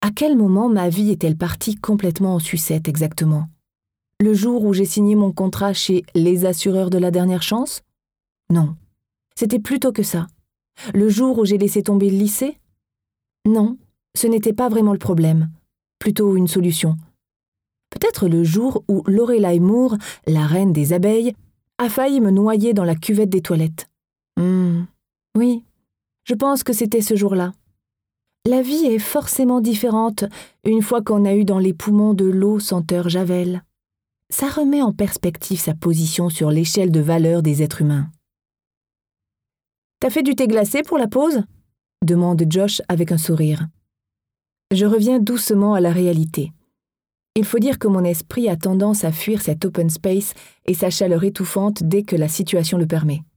À quel moment ma vie est-elle partie complètement en sucette exactement? Le jour où j'ai signé mon contrat chez Les Assureurs de la Dernière Chance? Non. C'était plus tôt que ça. Le jour où j'ai laissé tomber le lycée? Non, ce n'était pas vraiment le problème. Plutôt une solution. Peut-être le jour où Lorelai Moore, la reine des abeilles, a failli me noyer dans la cuvette des toilettes. Oui, je pense que c'était ce jour-là. La vie est forcément différente une fois qu'on a eu dans les poumons de l'eau senteur javel. Ça remet en perspective sa position sur l'échelle de valeur des êtres humains. « T'as fait du thé glacé pour la pause ?» demande Josh avec un sourire. Je reviens doucement à la réalité. Il faut dire que mon esprit a tendance à fuir cet open space et sa chaleur étouffante dès que la situation le permet.